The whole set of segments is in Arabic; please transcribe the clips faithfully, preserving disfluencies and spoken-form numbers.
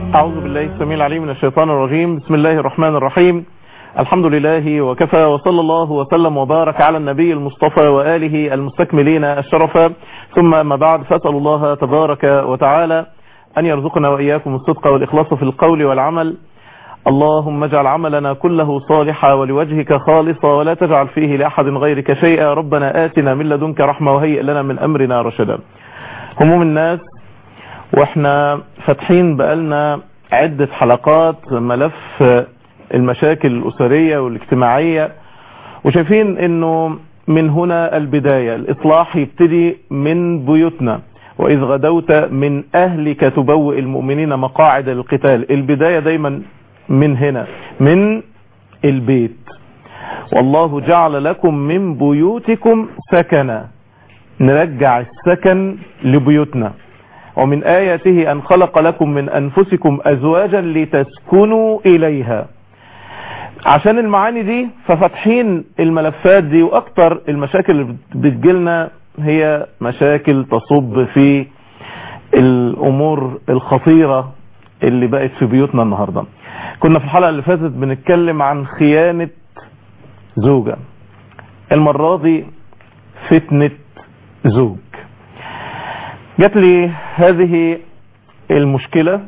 أعوذ بالله السميع العليم من الشيطان الرجيم. بسم الله الرحمن الرحيم. الحمد لله وكفى، وصلى الله وسلم وبارك على النبي المصطفى وآله المستكملين الشرفا، ثم ما بعد، فأسأل الله تبارك وتعالى أن يرزقنا وإياكم الصدق والإخلاص في القول والعمل. اللهم اجعل عملنا كله صالحا ولوجهك خالصا، ولا تجعل فيه لأحد غيرك شيئا. ربنا آتنا من لدنك رحمة وهيئ لنا من أمرنا رشدا. هموم الناس، واحنا فاتحين بقالنا عدة حلقات ملف المشاكل الأسرية والاجتماعية، وشايفين انه من هنا البداية. الإصلاح يبتدي من بيوتنا، وإذ غدوت من أهلك تبوئ المؤمنين مقاعد للقتال. البداية دايما من هنا، من البيت. والله جعل لكم من بيوتكم سكنا، نرجع السكن لبيوتنا. ومن آياته أن خلق لكم من أنفسكم أزواجا لتسكنوا إليها. عشان المعاني دي ففتحين الملفات دي، وأكتر المشاكل اللي بتجيلنا هي مشاكل تصب في الأمور الخطيرة اللي بقت في بيوتنا النهاردة. كنا في الحلقة اللي فاتت بنتكلم عن خيانة زوجة، المرة دي فتنة زوج. جات لي هذه المشكلة،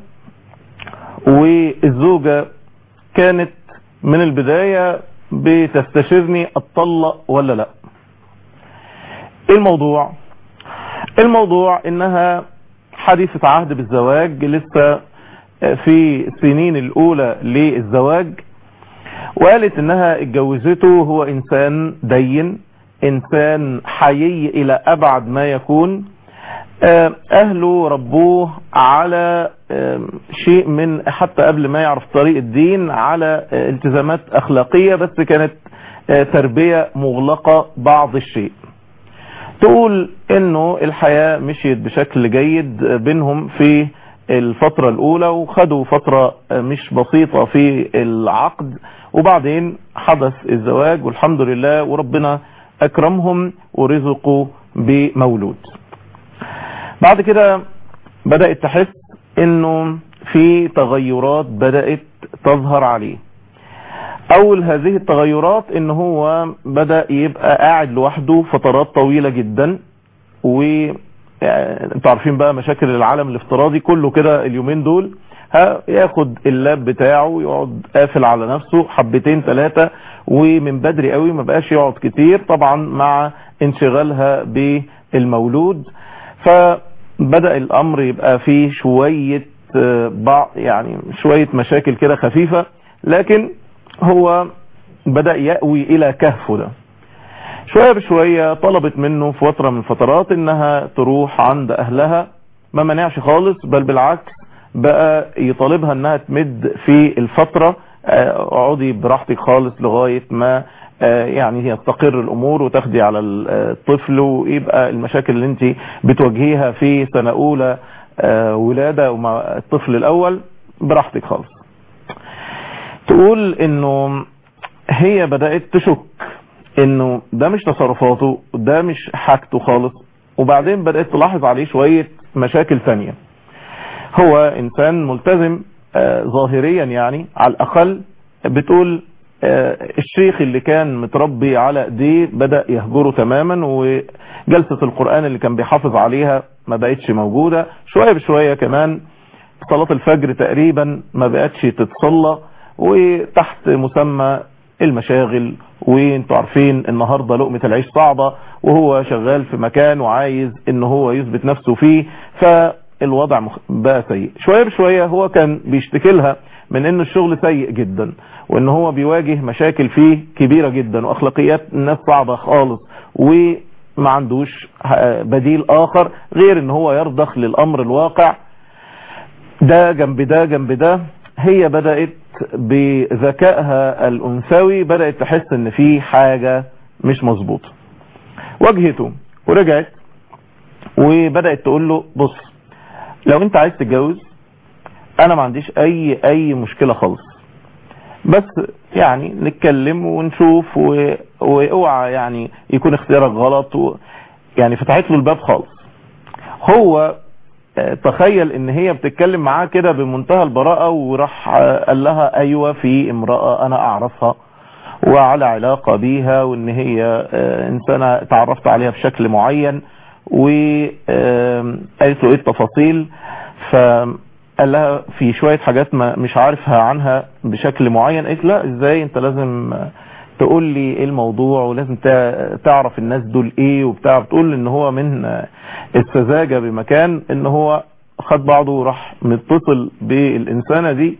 والزوجة كانت من البداية بتستشيرني أطلق ولا لا. الموضوع الموضوع انها حديثة عهد بالزواج، لسه في السنين الاولى للزواج، وقالت انها اتجوزته هو انسان دين، انسان حيي الى ابعد ما يكون. اهله ربوه على شيء من حتى قبل ما يعرف طريق الدين، على التزامات اخلاقية، بس كانت تربية مغلقة بعض الشيء. تقول انه الحياة مشيت بشكل جيد بينهم في الفترة الاولى، وخدوا فترة مش بسيطة في العقد، وبعدين حدث الزواج والحمد لله، وربنا اكرمهم ورزقوا بمولود. بعد كده بدأت تحس انه في تغيرات بدأت تظهر عليه. اول هذه التغيرات ان هو بدأ يبقى قاعد لوحده فترات طويلة جدا، وانتوا عارفين بقى مشاكل العالم الافتراضي كله كده اليومين دول، ها ياخد اللاب بتاعه يقعد قافل على نفسه حبتين ثلاثة، ومن بدري قوي ما بقاش يقعد كتير، طبعا مع انشغالها بالمولود. فبدأ الامر يبقى فيه شوية بعض يعني شوية مشاكل كده خفيفة، لكن هو بدأ يأوي الى كهفه ده. شوية بشوية طلبت منه في فترة من الفترات انها تروح عند اهلها، ما منعش خالص، بل بالعكس بقى يطالبها انها تمد في الفترة، اقعدي براحتك خالص لغاية ما يعني يستقر الامور وتاخدي على الطفل، ويبقى المشاكل اللي انت بتواجهيها في سنة اولى ولادة ومع الطفل الاول براحتك خالص. تقول انه هي بدأت تشك انه ده مش تصرفاته، ده مش حاجته خالص، وبعدين بدأت تلاحظ عليه شوية مشاكل ثانية. هو انسان ملتزم آه ظاهريا، يعني على الاقل بتقول آه الشيخ اللي كان متربي على ايديه بدأ يهجره تماما، وجلسة القرآن اللي كان بيحافظ عليها ما بقتش موجودة. شوية بشوية كمان صلاة الفجر تقريبا ما بقتش تتصلى، وتحت مسمى المشاغل، وانتوا عارفين النهاردة لقمة العيش صعبة، وهو شغال في مكان وعايز ان هو يثبت نفسه فيه، فالوضع بقى سيء. شوية بشوية هو كان بيشتكي لها من ان الشغل سيء جدا، وان هو بيواجه مشاكل فيه كبيرة جدا، واخلاقيات الناس صعبة خالص، وما عندوش بديل اخر غير ان هو يرضخ للامر الواقع. ده جنب ده جنب ده، هي بدأت بذكائها الأنثوي بدأت تحس ان في حاجة مش مظبوطة. واجهته ورجعت وبدأت تقول له بص، لو انت عايز تتجوز انا ما عنديش اي اي مشكلة خالص، بس يعني نتكلم ونشوف، واوعى يعني يكون اختيارك غلط و... يعني فتحت له الباب خالص. هو تخيل ان هي بتتكلم معاه كده بمنتهى البراءة، وراح قال لها ايوه في امرأة انا اعرفها وعلى علاقة بيها، وان هي انسانة تعرفت عليها بشكل معين، وقالت له ايه التفاصيل. فقال لها في شوية حاجات ما مش عارفها عنها بشكل معين. قالت لا ازاي، انت لازم تقول لي ايه الموضوع، ولازم تعرف الناس دول ايه وبتاع. بتقول ان هو من السذاجة بمكان ان هو خد بعضه وراح متصل بالانسانة دي،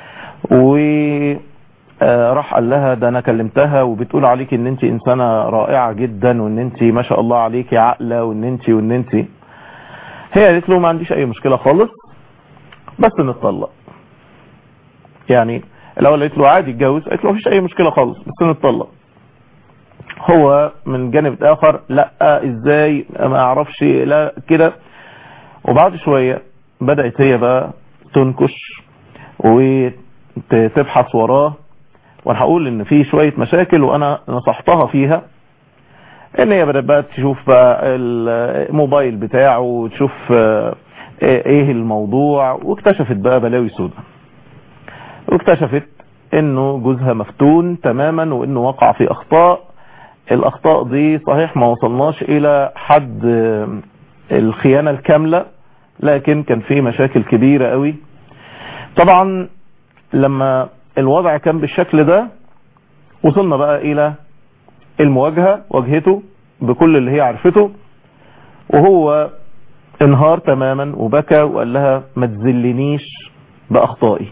وراح قال لها ده انا كلمتها وبتقول عليك ان انت انسانة رائعة جدا، وان انت ما شاء الله عليك عاقلة، وان انت وان انت. هي قالت له ما عنديش اي مشكلة خالص بس نتطلق. يعني الاول قالت له عادي اتجوز، قالت له مفيش اي مشكلة خالص بس نتطلق. هو من جانب اخر لا ازاي ما اعرفش لا كده. وبعد شوية بدأت هي بقى تنكش وتبحث وراه، وانا هقول ان في شوية مشاكل وانا نصحتها فيها، ان هي بدأت بقى تشوف بقى الموبايل بتاعه وتشوف ايه الموضوع، واكتشفت بقى بلاوي سودة، واكتشفت انه جوزها مفتون تماما، وانه وقع في اخطاء. الاخطاء دي صحيح ما وصلناش الى حد الخيانة الكاملة، لكن كان في مشاكل كبيرة قوي. طبعا لما الوضع كان بالشكل ده وصلنا بقى الى المواجهة، واجهته بكل اللي هي عرفته، وهو انهار تماما وبكى وقال لها ما تذلنيش باخطائي.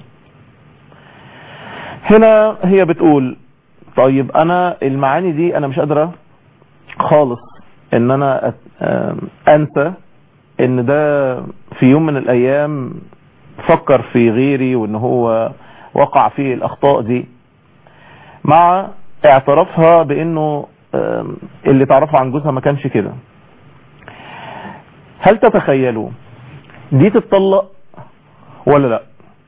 هنا هي بتقول طيب انا المعاني دي انا مش قادرة خالص ان انا انسى ان ده في يوم من الايام فكر في غيري، وان هو وقع في الاخطاء دي، مع اعترافها بانه اللي تعرفه عن جوزها ما كانش كده. هل تتخيلوا دي تتطلق ولا لا؟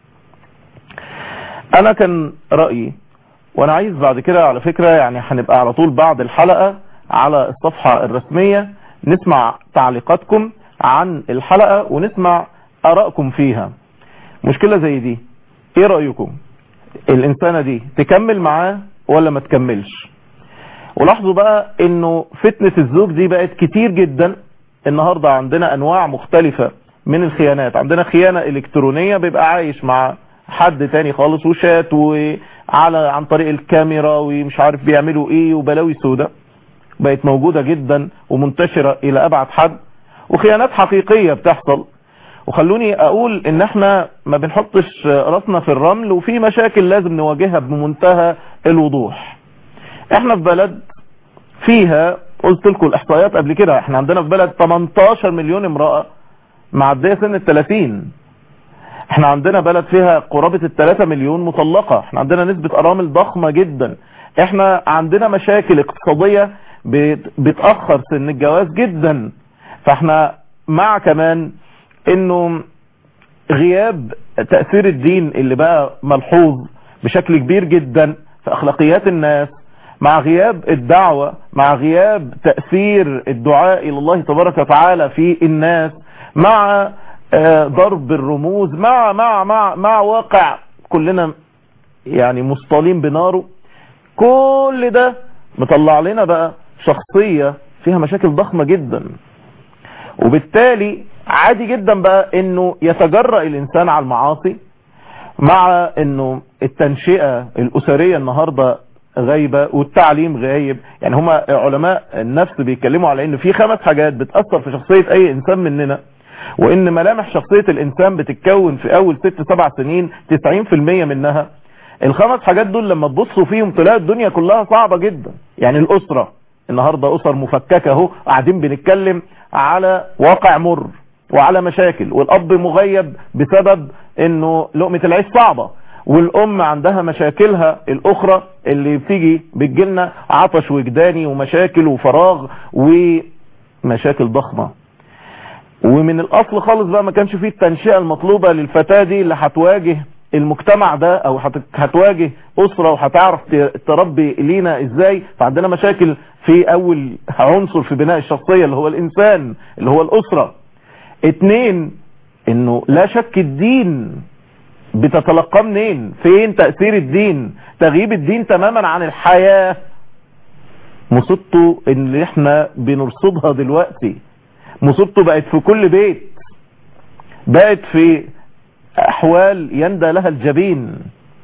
انا كان رأيي، وانا عايز بعد كده على فكرة يعني هنبقى على طول بعد الحلقة على الصفحة الرسمية نسمع تعليقاتكم عن الحلقة ونسمع ارائكم فيها. مشكلة زي دي ايه رأيكم؟ الانسانة دي تكمل معاه ولا ما تكملش؟ ولاحظوا بقى انه فتنة الزوج دي بقت كتير جدا النهاردة. عندنا انواع مختلفة من الخيانات. عندنا خيانة الكترونية، بيبقى عايش مع حد تاني خالص وشات وعلى عن طريق الكاميرا ومش عارف بيعملوا ايه، وبلاوي سودة بقت موجودة جدا ومنتشرة الى ابعد حد، وخيانات حقيقية بتحصل. وخلوني اقول ان احنا ما بنحطش راسنا في الرمل، وفي مشاكل لازم نواجهها بمنتهى الوضوح. احنا في بلد فيها، قلت لكم الاحصائيات قبل كده، احنا عندنا في بلد تمنتاشر مليون امرأة معدية سن الثلاثين. احنا عندنا بلد فيها قرابة الثلاثة مليون مطلقة. احنا عندنا نسبة ارامل ضخمة جدا. احنا عندنا مشاكل اقتصادية بتأخر سن الجواز جدا. فاحنا مع كمان انه غياب تأثير الدين اللي بقى ملحوظ بشكل كبير جدا في اخلاقيات الناس، مع غياب الدعوة، مع غياب تأثير الدعاء الى الله تبارك وتعالى في الناس، مع ضرب الرموز، مع مع مع مع واقع كلنا يعني مصطلين بناره. كل ده مطلع لنا بقى شخصية فيها مشاكل ضخمة جدا. وبالتالي عادي جدا بقى انه يتجرأ الانسان على المعاصي، مع انه التنشئة الاسرية النهاردة غايبة والتعليم غايب. يعني هما علماء النفس بيتكلموا على ان في خمس حاجات بتأثر في شخصية اي انسان مننا، وان ملامح شخصية الانسان بتتكون في اول ست سبع سنين تسعين في المية منها. الخمس حاجات دول لما تبصوا فيهم تلاقوا الدنيا كلها صعبة جدا. يعني الاسرة النهاردة اسر مفككة اهو، قاعدين بنتكلم على واقع مر وعلى مشاكل، والاب مغيب بسبب انه لقمة العيش صعبة، والام عندها مشاكلها الاخرى اللي بتيجي بتجيلنا عطش وجداني ومشاكل وفراغ ومشاكل ضخمة. ومن الاصل خالص بقى ما كانش فيه التنشئة المطلوبة للفتاة دي اللي هتواجه المجتمع ده، او هتواجه اسرة وهتعرف تربي لينا ازاي. فعندنا مشاكل في اول عنصر في بناء الشخصية اللي هو الانسان اللي هو الاسرة. اتنين، انه لا شك الدين بتتلقى منين؟ فين تأثير الدين؟ تغييب الدين تماما عن الحياة. مصيبته اللي احنا بنرصدها دلوقتي، مصيبته بقت في كل بيت، بقت في احوال يندى لها الجبين.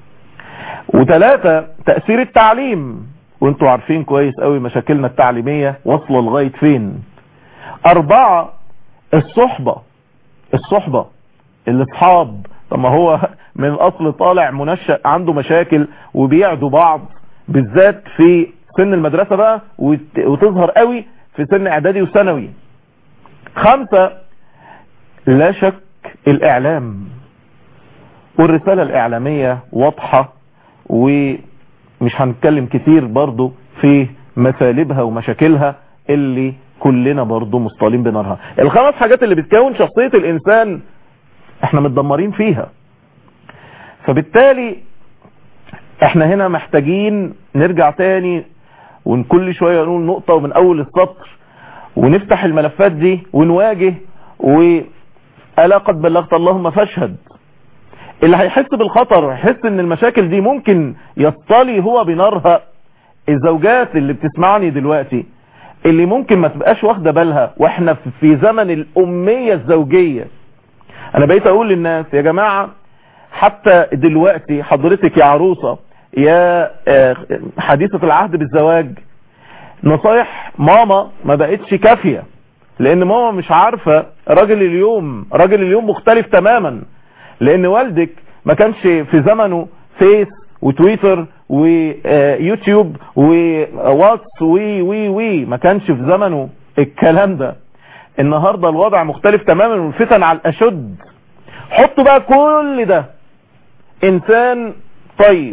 وثلاثة تأثير التعليم، وانتوا عارفين كويس قوي مشاكلنا التعليمية واصلة لغاية فين. اربعة الصحبة، الصحبة الاصحاب. طب ما هو من الاصل طالع منشأ عنده مشاكل وبيعدوا بعض، بالذات في سن المدرسة بقى، وتظهر قوي في سن اعدادي وثانوي. خمسة لا شك الاعلام، والرسالة الاعلامية واضحة، ومش هنتكلم كتير برضو في مسالبها ومشاكلها اللي كلنا برضو مصطلين بنارها. الخمس حاجات اللي بتكون شخصية الانسان احنا متدمرين فيها. فبالتالي احنا هنا محتاجين نرجع تاني ونكل شوية نقول نقطة ومن اول السطر، ونفتح الملفات دي ونواجه. وألا قد بلغت اللهم فاشهد. اللي هيحس بالخطر، هيحس ان المشاكل دي ممكن يصطلي هو بنارها. الزوجات اللي بتسمعني دلوقتي اللي ممكن ما تبقاش واخدة بالها، واحنا في زمن الأمية الزوجية. انا بقيت اقول للناس يا جماعة، حتى دلوقتي حضرتك يا عروسة يا حديثة العهد بالزواج، نصايح ماما ما بقتش كافية، لان ماما مش عارفة راجل اليوم، راجل اليوم مختلف تماما. لان والدك ما كانش في زمنه فيس وتويتر ويوتيوب وواتس وي وي وي ما كانش في زمنه الكلام ده. النهاردة الوضع مختلف تماما والفتن على الاشد. حطوا بقى كل ده انسان طيب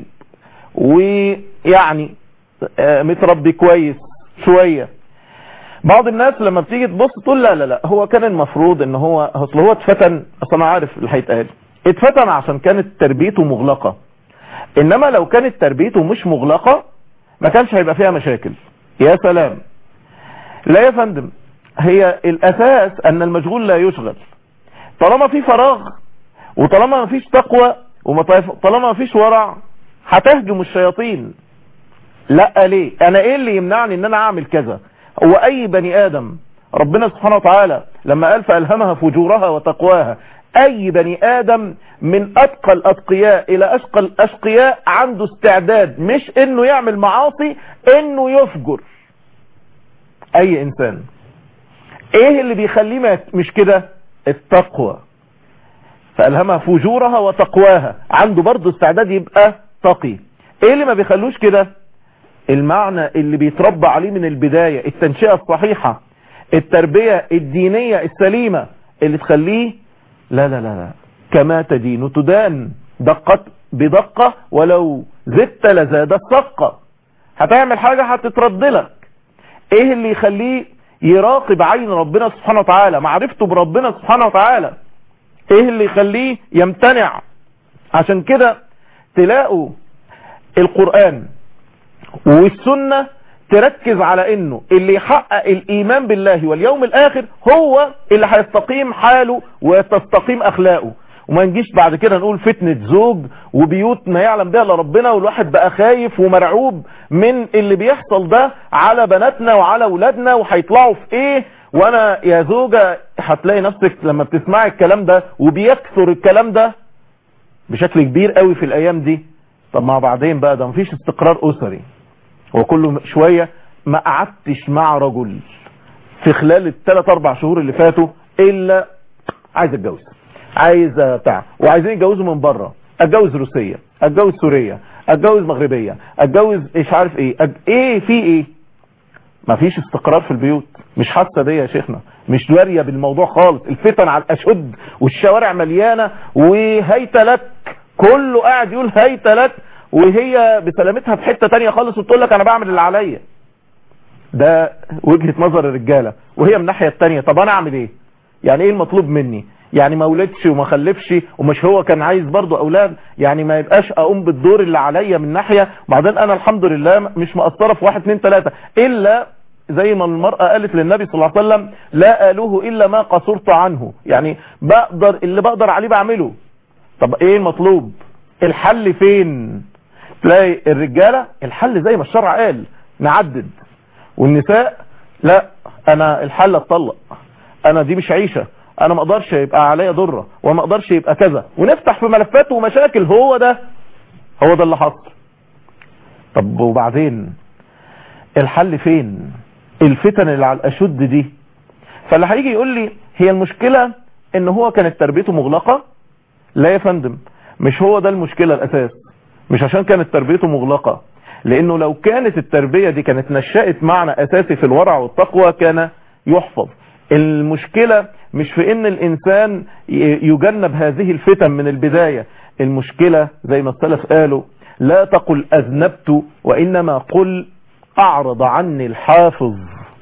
ويعني متربي كويس شوية. بعض الناس لما بتيجي تبص تقول لا لا لا هو كان المفروض ان هو اصل هو اتفتن، اصل انا عارف اللي هيتقال، اتفتن عشان كانت تربيته مغلقة. انما لو كانت تربيته مش مغلقة ما كانش هيبقى فيها مشاكل. يا سلام. لا يا فندم، هي الاساس ان المشغول لا يشغل. طالما في فراغ وطالما ما فيش تقوى وطالما ما فيش ورع هتهجم الشياطين. لا ليه؟ انا ايه اللي يمنعني ان انا اعمل كذا؟ هو اي بني ادم ربنا سبحانه وتعالى لما قال فألهمها فجورها وتقواها، اي بني ادم من اتقى الاتقياء الى اشقى الاشقياء عنده استعداد مش انه يعمل معاصي، انه يفجر. اي انسان ايه اللي بيخليه مش كده؟ التقوى. فألهمها فجورها وتقواها، عنده برضه استعداد يبقى تقي. ايه اللي ما بيخلوش كده؟ المعنى اللي بيتربى عليه من البداية، التنشئة الصحيحة، التربية الدينية السليمة اللي تخليه لا لا لا لا كما تدين تدان، دقت بدقة ولو زدت لزاد الصقة. هتعمل حاجة هتترد لك. ايه اللي يخليه يراقب عين ربنا سبحانه وتعالى، معرفته بربنا سبحانه وتعالى؟ ايه اللي يخليه يمتنع؟ عشان كده تلاقوا القرآن والسنة تركز على انه اللي يحقق الايمان بالله واليوم الاخر هو اللي هيستقيم حاله وتستقيم اخلاقه. وما نجيش بعد كده نقول فتنة زوج وبيوت ما يعلم بها الا ربنا، والواحد بقى خايف ومرعوب من اللي بيحصل ده على بناتنا وعلى اولادنا وهيطلعوا في ايه. وانا يا زوجة هتلاقي نفسك لما بتسمعي الكلام ده وبيكثر الكلام ده بشكل كبير قوي في الايام دي. طب ما بعدين بقى ده مفيش استقرار اسري، وكل شوية ما قعدتش مع رجل في خلال الثلاث اربع شهور اللي فاتوا الا عايز اتجوز، عايز بتاع، وعايزين يتجوزوا من بره، اتجوز روسية، اتجوز سورية، اتجوز مغربية، اتجوز ايش عارف ايه أج... ايه في ايه. مفيش استقرار في البيوت. مش حاسه بيا يا شيخنا، مش داريه بالموضوع خالص. الفتن على الاشد والشوارع مليانه وهيت لك، كله قاعد يقول هيت لك، وهي بسلامتها في حته تانية خالص وتقول لك انا بعمل اللي عليا. ده وجهه نظر الرجاله، وهي من الناحيه التانية طب انا اعمل ايه؟ يعني ايه المطلوب مني؟ يعني ما ولدش وما خلفش، ومش هو كان عايز برضو اولاد، يعني ما يبقاش اقوم بالدور اللي عليا من ناحيه، وبعدين انا الحمد لله مش مقصره في واحد اتنين تلاته، الا زي ما المرأة قالت للنبي صلى الله عليه وسلم لا آلوه إلا ما قصرت عنه، يعني بقدر اللي بقدر عليه بعمله. طب ايه المطلوب؟ الحل فين؟ تلاقي الرجالة الحل زي ما الشرع قال نعدد، والنساء لا انا الحل اتطلق، انا دي مش عيشة، انا ما اقدرش يبقى عليا ضرة وما اقدرش يبقى كذا، ونفتح في ملفات ومشاكل. هو ده هو ده اللي حصل. طب وبعدين الحل فين؟ الفتن اللي على الاشد دي. فاللي هيجي يقول لي هي المشكلة ان هو كانت تربيته مغلقة. لا يا فندم، مش هو ده المشكلة الاساس، مش عشان كانت تربيته مغلقة، لانه لو كانت التربية دي كانت نشأت معنى اساسي في الورع والتقوى كان يحفظ. المشكلة مش في ان الانسان يجنب هذه الفتن من البداية، المشكلة زي ما السلف قالوا لا تقل اذنبت وانما قل اعرض عني الحافظ.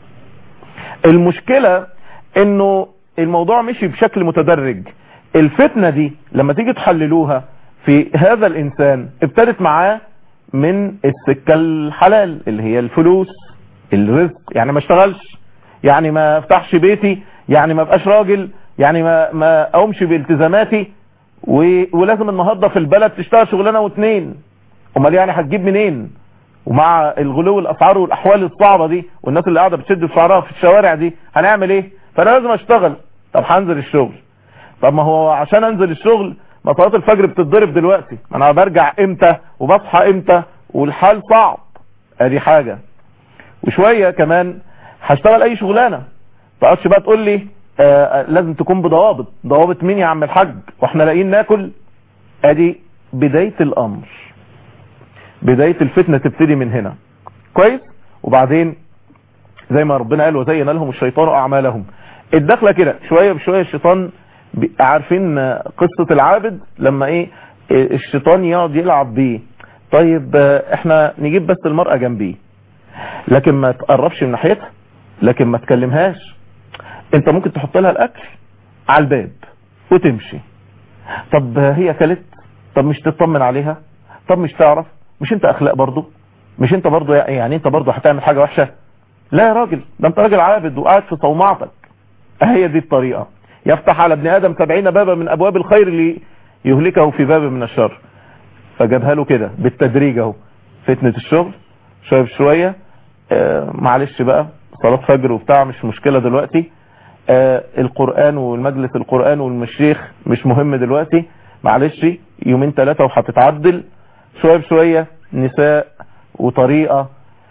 المشكلة انه الموضوع مشي بشكل متدرج. الفتنة دي لما تيجي تحللوها في هذا الانسان ابتدت معاه من السكة الحلال اللي هي الفلوس، الرزق، يعني ما اشتغلش، يعني ما افتحش بيتي، يعني ما بقاش راجل، يعني ما ما اقومش بالتزاماتي، ولازم النهارده في البلد تشتغل شغلانه واتنين. امال يعني هتجيب منين؟ ومع الغلو الاسعار والاحوال الصعبه دي والناس اللي قاعده بتشد في شعرها في الشوارع دي هنعمل ايه؟ فانا لازم اشتغل. طب هنزل الشغل. طب ما هو عشان انزل الشغل ما صلاه الفجر بتتضرب دلوقتي، ما انا برجع امتى وبصحى امتى والحال صعب. ادي حاجه. وشويه كمان هشتغل اي شغلانه، ما تقعدش بقى تقول لي آه لازم تكون بضوابط. ضوابط مين يا عم الحاج واحنا لاقيين ناكل؟ ادي بدايه الامر، بدايه الفتنه تبتدي من هنا. كويس. وبعدين زي ما ربنا قال وزين لهم الشيطان اعمالهم. الدخله كده شويه بشويه الشيطان، عارفين قصه العابد لما ايه الشيطان يقعد يلعب بيه. طيب احنا نجيب بس المرأة جنبيه لكن ما تقربش من ناحيتها، لكن ما تكلمهاش. انت ممكن تحط لها الاكل على الباب وتمشي. طب هي كلت؟ طب مش تطمن عليها؟ طب مش تعرف؟ مش انت اخلاق برضو؟ مش انت برضو يعني انت برضو هتعمل حاجة وحشة؟ لا يا راجل، ده انت راجل عابد وقاعد في صومعتك. هي دي الطريقة. يفتح على ابن ادم سبعين بابا من ابواب الخير ليهلكه في باب من الشر. فجابها له كده بالتدريج اهو. فتنة الشغل شوية بشوية. آه معلش بقى صلاة فجر وبتاع مش مشكلة دلوقتي. آه القرآن والمجلس القرآن والمشيخ مش مهم دلوقتي، معلش يومين ثلاثة وهتتعدل. شوية بشوية نساء وطريقة.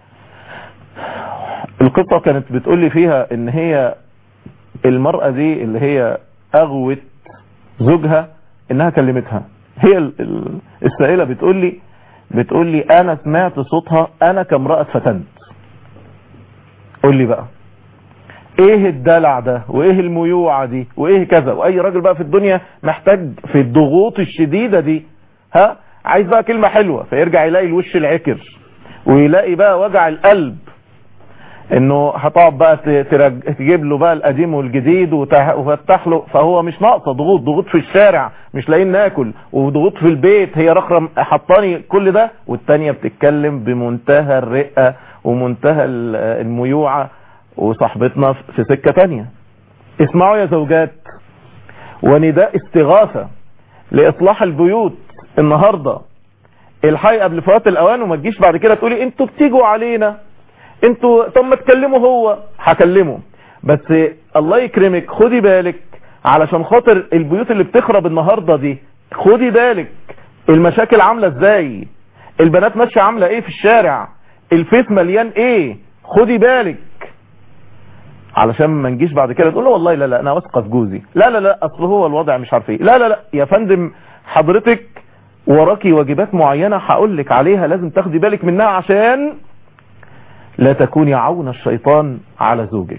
القصة كانت بتقول لي فيها ان هي المرأة دي اللي هي اغوت زوجها انها كلمتها. هي السائلة بتقول لي بتقول لي انا سمعت صوتها انا كامرأة فتنت. قول لي بقى ايه الدلع ده وايه الميوعة دي وايه كذا. واي راجل بقى في الدنيا محتاج في الضغوط الشديدة دي ها عايز بقى كلمة حلوة، فيرجع يلاقي الوش العكر ويلاقي بقى وجع القلب انه هتقعد بقى تجيب له بقى القديم والجديد وفتح له. فهو مش ناقصه ضغوط، ضغوط في الشارع مش لاقيين ناكل، وضغوط في البيت هي رخرة حطاني كل ده، والتانية بتتكلم بمنتهى الرقة ومنتهى الميوعة وصاحبتنا في سكة تانية. اسمعوا يا زوجات ونداء استغاثة لإصلاح البيوت النهاردة. الحي قبل فوات الأوان، وما تجيش بعد كده تقولي انتوا بتيجوا علينا انتوا. طب ما تكلموا، هو هكلمه بس الله يكرمك خدي بالك علشان خاطر البيوت اللي بتخرب النهاردة دي. خدي بالك المشاكل عاملة ازاي، البنات ماشية عاملة ايه في الشارع، الفيس مليان ايه. خدي بالك علشان ما نجيش بعد كده تقول له والله لا لا انا واثقه في جوزي، لا لا لا اصل هو الوضع مش عارف ايه. لا لا لا يا فندم، حضرتك وراكي واجبات معينة هقول لك عليها لازم تاخدي بالك منها عشان لا تكوني عون الشيطان على زوجك.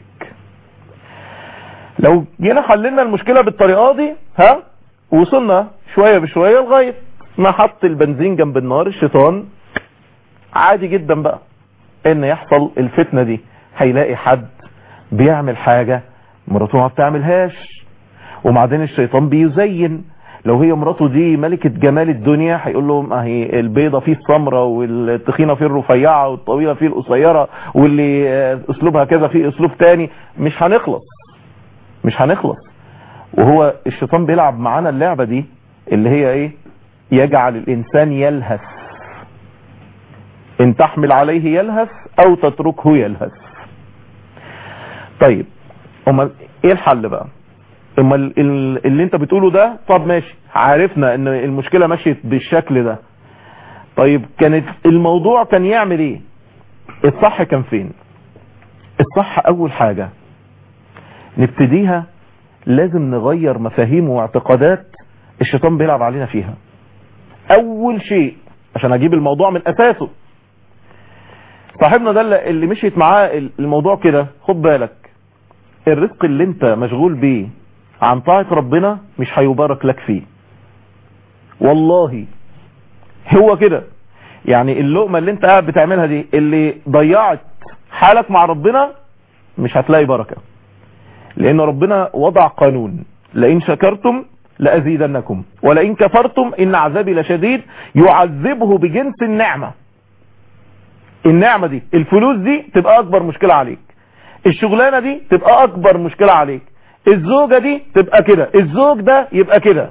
لو جينا حللنا المشكلة بالطريقة دي ها وصلنا شوية بشوية لغاية ما حط البنزين جنب النار الشيطان، عادي جدا بقى ان يحصل الفتنة دي. هيلاقي حد بيعمل حاجة مراته ما بتعملهاش، وبعدين الشيطان بيزين لو هي مراته دي ملكة جمال الدنيا هيقول له ما هي البيضة فيه السمرة والتخينة فيه الرفيعة والطويلة فيه القصيرة واللي اسلوبها كذا فيه اسلوب تاني. مش هنخلص مش هنخلص. وهو الشيطان بيلعب معانا اللعبة دي اللي هي ايه؟ يجعل الانسان يلهث، ان تحمل عليه يلهث او تتركه يلهث. طيب امال ايه الحل بقى؟ امال اللي انت بتقوله ده طب ماشي، عارفنا ان المشكلة مشيت بالشكل ده، طيب كانت الموضوع كان يعمل ايه؟ الصح كان فين؟ الصح اول حاجة نبتديها لازم نغير مفاهيم واعتقادات الشيطان بيلعب علينا فيها. اول شيء عشان اجيب الموضوع من اساسه، صاحبنا ده اللي مشيت معاه الموضوع كده، خد بالك الرزق اللي انت مشغول بيه عن طاعة ربنا مش هيبارك لك فيه والله. هو كده يعني اللقمة اللي انت قاعد بتعملها دي اللي ضيعت حالك مع ربنا مش هتلاقي بركة، لان ربنا وضع قانون لئن شكرتم لأزيدنكم ولئن كفرتم إن عذابي لشديد، يعذبه بجنس النعمة. النعمة دي الفلوس دي تبقى أكبر مشكلة عليك، الشغلانة دي تبقى أكبر مشكلة عليك، الزوجة دي تبقى كده، الزوج ده يبقى كده.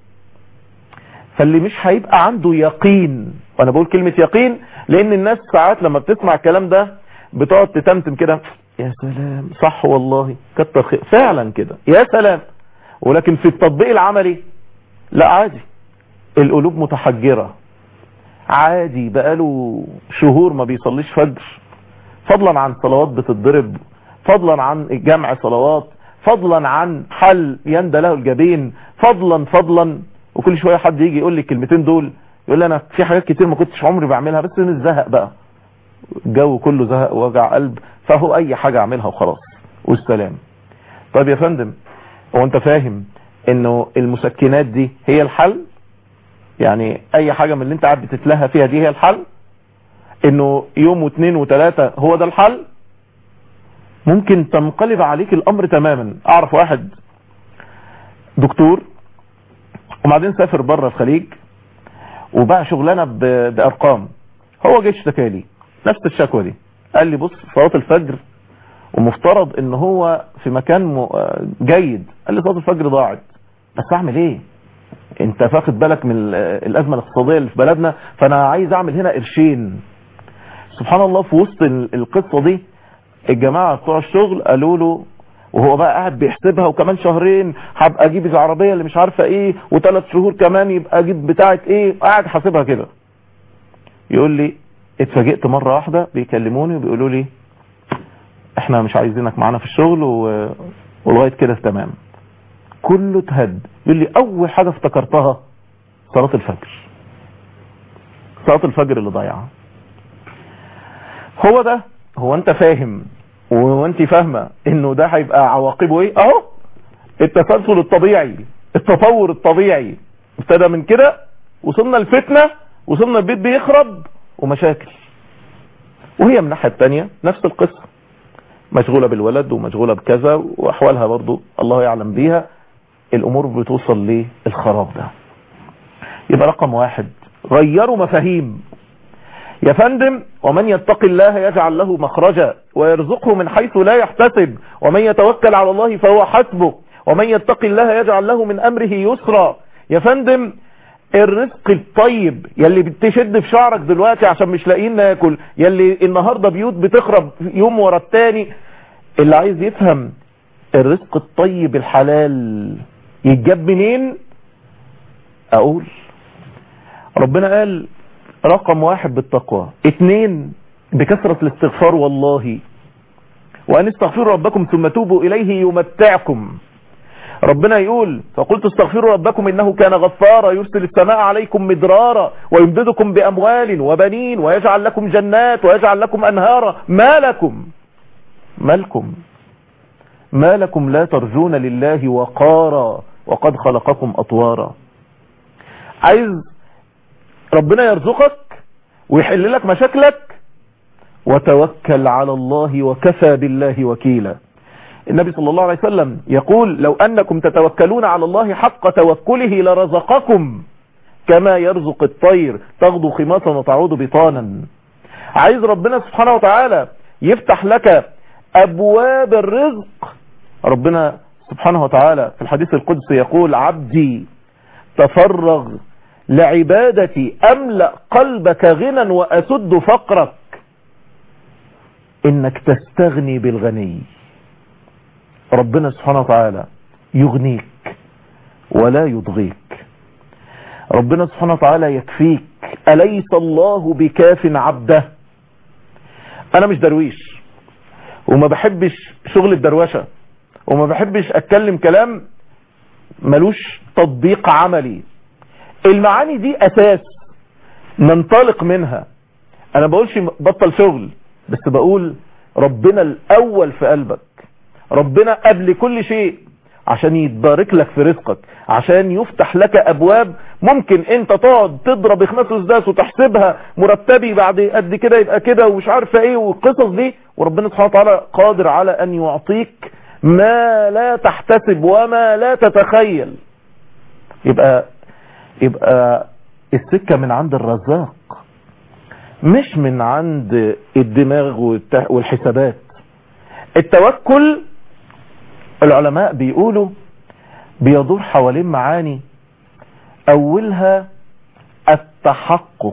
فاللي مش هيبقى عنده يقين، وأنا بقول كلمة يقين لأن الناس ساعات لما بتسمع الكلام ده بتقعد تتمتم كده، يا سلام صح والله كتر خير فعلا كده يا سلام، ولكن في التطبيق العملي لا عادي، القلوب متحجرة، عادي بقاله شهور ما بيصليش فجر، فضلا عن صلوات بتتضرب، فضلا عن جمع صلوات، فضلا عن حل يندى له الجبين، فضلا فضلا وكل شوية حد يجي يقول لي الكلمتين دول، يقول لي انا في حاجات كتير ما كنتش عمري بعملها بس من الزهق بقى، الجو كله زهق ووجع قلب، فهو اي حاجة اعملها وخلاص والسلام. طيب يا فندم هو انت فاهم انه المسكنات دي هي الحل؟ يعني اي حاجة من اللي انت قاعد بتتلهى فيها دي هي الحل؟ انه يوم واثنين وثلاثة هو ده الحل؟ ممكن تنقلب عليك الامر تماما. اعرف واحد دكتور وبعدين سافر بره الخليج وبقى شغلانة بارقام، هو جه اشتكى لي نفس الشكوى دي، قال لي بص صلاة الفجر ومفترض ان هو في مكان جيد، قال لي صلاة الفجر ضاعت، بس اعمل ايه؟ انت فاخد بالك من الازمة الاقتصادية اللي في بلدنا، فانا عايز اعمل هنا قرشين. سبحان الله في وسط القصة دي الجماعة بتوع الشغل قالوا له وهو بقى قاعد بيحسبها، وكمان شهرين هبقى اجيب العربية اللي مش عارفة ايه، وثلاث شهور كمان يبقى اجيب بتاعة ايه، قاعد حاسبها كده. يقول لي اتفاجئت مرة واحدة بيكلموني وبيقولوا لي احنا مش عايزينك معانا في الشغل و... ولغاية كده تمام، كله اتهد. يقول لي اول حاجة افتكرتها صلاة الفجر، صلاة الفجر اللي ضيعها. هو ده، هو انت فاهم وانت فاهمة انه ده هيبقى عواقبه ايه؟ اهو التسلسل الطبيعي، التطور الطبيعي ابتدى من كده، وصلنا الفتنة، وصلنا البيت بيخرب ومشاكل. وهي من الناحية التانية نفس القصة، مشغولة بالولد ومشغولة بكذا واحوالها برضو الله يعلم بيها، الامور بتوصل للخراب ده. يبقى رقم واحد غيروا مفاهيم يا فندم. ومن يتق الله يجعل له مخرجا ويرزقه من حيث لا يحتسب ومن يتوكل على الله فهو حسبه ومن يتق الله يجعل له من امره يسرا. يا فندم الرزق الطيب يلي بتشد في شعرك دلوقتي عشان مش لاقيين ناكل، يلي النهاردة بيوت بتخرب يوم ورا التاني، اللي عايز يفهم الرزق الطيب الحلال يتجاب منين؟ اقول ربنا قال رقم واحد بالتقوى، اتنين بكثرة الاستغفار والله، وان استغفروا ربكم ثم توبوا اليه يمتعكم. ربنا يقول فقلت استغفروا ربكم انه كان غفارا يرسل السماء عليكم مدرارا ويمددكم باموال وبنين ويجعل لكم جنات ويجعل لكم انهارا. ما لكم ما لكم ما لكم لا ترجون لله وقارا وقد خلقكم اطوارا. عايز ربنا يرزقك ويحل لك مشاكلك، وتوكل على الله وكفى بالله وكيلا. النبي صلى الله عليه وسلم يقول لو أنكم تتوكلون على الله حق توكله لرزقكم كما يرزق الطير تغدو خماصا وتعود بطانا. عايز ربنا سبحانه وتعالى يفتح لك أبواب الرزق. ربنا سبحانه وتعالى في الحديث القدسي يقول عبدي تفرغ لعبادتي أملأ قلبك غنى وأسد فقرك. إنك تستغني بالغني، ربنا سبحانه وتعالى يغنيك ولا يضغيك. ربنا سبحانه وتعالى يكفيك. أليس الله بكاف عبده؟ أنا مش درويش وما بحبش شغل الدروشة وما بحبش أتكلم كلام ملوش تطبيق عملي. المعاني دي أساس ننطلق منها. أنا بقولش بطل شغل، بس بقول ربنا الأول في قلبك، ربنا قبل كل شيء، عشان يتبارك لك في رزقك، عشان يفتح لك أبواب ممكن انت تقعد تضرب خمس وسداس وتحسبها مرتبي بعد قد كده يبقى كده ومش عارفه ايه والقصص دي، وربنا سبحانه وتعالى قادر على ان يعطيك ما لا تحتسب وما لا تتخيل. يبقى يبقى السكة من عند الرزاق مش من عند الدماغ والحسابات. التوكل العلماء بيقولوا بيدور حوالين معاني، اولها التحقق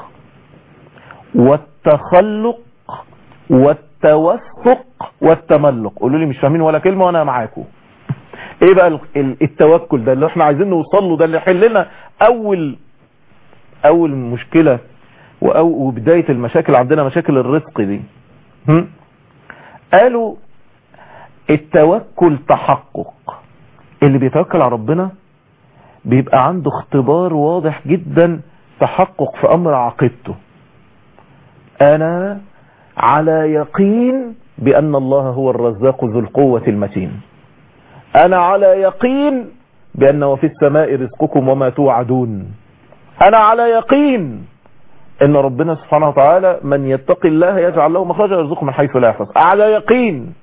والتخلق والتوثق والتملق. قولوا لي مش فاهمين ولا كلمة وانا معاكم. ايه بقى التوكل ده اللي احنا عايزين نوصل له، ده اللي يحل لنا اول اول مشكلة وبداية المشاكل عندنا، مشاكل الرزق دي. هم؟ قالوا التوكل تحقق. اللي بيتوكل على ربنا بيبقى عنده اختبار واضح جدا، تحقق في امر عقيدته. انا على يقين بان الله هو الرزاق ذو القوة المتين. انا على يقين بان وفي السماء رزقكم وما توعدون. انا على يقين ان ربنا سبحانه وتعالى من يتقي الله يجعل له مخرجا ويرزقه من حيث لا يحتسب. على يقين.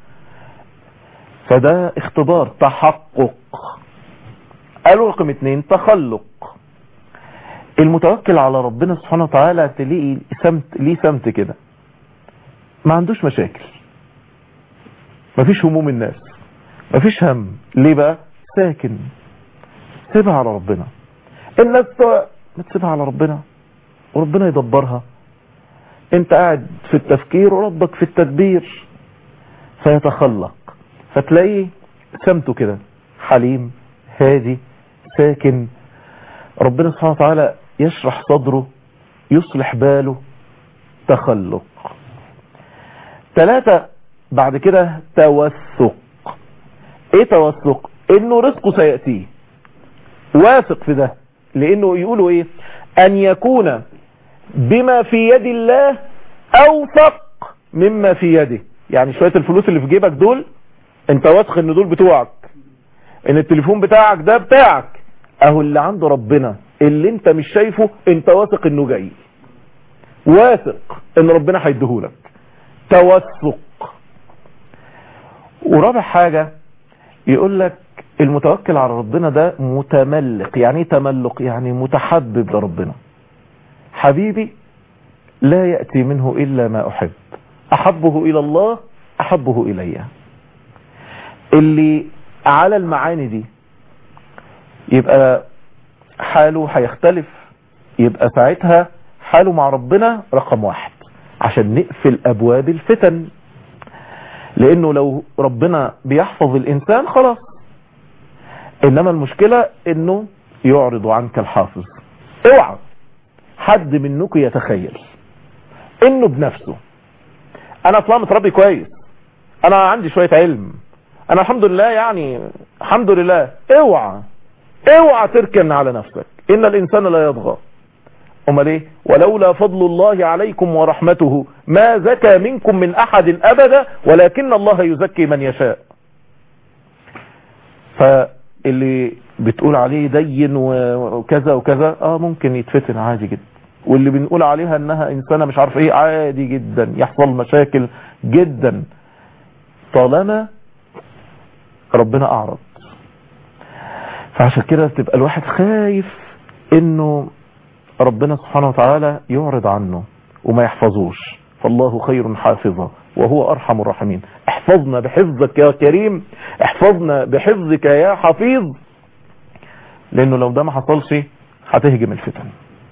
فده اختبار تحقق. قالوا رقم اتنين تخلق. المتوكل على ربنا سبحانه وتعالى تلاقي سمت ليه سمت كده، ما عندوش مشاكل، مفيش هموم الناس، مفيش هم. ليه بقى؟ ساكن. سيبها على ربنا. الناس ما تسيبها على ربنا وربنا يدبرها. انت قاعد في التفكير وربك في التدبير. فيتخلق، فتلاقيه سمته كده حليم هادي ساكن. ربنا سبحانه وتعالى يشرح صدره يصلح باله. تخلق. ثلاثة بعد كده توثق. ايه توثق؟ انه رزقه سيأتيه، واثق في ده. لانه يقولوا ايه؟ ان يكون بما في يد الله اوثق مما في يده. يعني شوية الفلوس اللي في جيبك دول انت واثق ان دول بتوعك، ان التليفون بتاعك ده بتاعك. اهو اللي عنده ربنا اللي انت مش شايفه انت واثق انه جاي، واثق ان ربنا هيديهولك. توثق. ورابع حاجة يقول لك المتوكل على ربنا ده متملق. يعني ايه تملق؟ يعني متحبب لربنا. حبيبي لا يأتي منه إلا ما أحب، أحبه إلى الله أحبه إلي. اللي على المعاني دي يبقى حاله هيختلف. يبقى ساعتها حاله مع ربنا رقم واحد، عشان نقفل أبواب الفتن. لأنه لو ربنا بيحفظ الإنسان خلاص، إنما المشكلة إنه يعرض عنك الحافظ. اوعى حد منكم يتخيل إنه بنفسه أنا أصلا متربي كويس، أنا عندي شوية علم، أنا الحمد لله، يعني الحمد لله. اوعى اوعى تركن على نفسك. إن الإنسان لا يطغى. أمال إيه؟ ولولا فضل الله عليكم ورحمته ما زكى منكم من أحد أبدا ولكن الله يزكي من يشاء. فاللي بتقول عليه دين وكذا وكذا اه ممكن يتفتن عادي جدا. واللي بنقول عليها انها انسانة مش عارف ايه عادي جدا، يحصل مشاكل جدا طالما ربنا اعرض. فعشان كده تبقى الواحد خايف انه ربنا سبحانه وتعالى يعرض عنه وما يحفظوش، فالله خير حافظا وهو ارحم الراحمين. احفظنا بحفظك يا كريم، احفظنا بحفظك يا حفيظ، لانه لو ده ما حصلش هتهجم الفتن.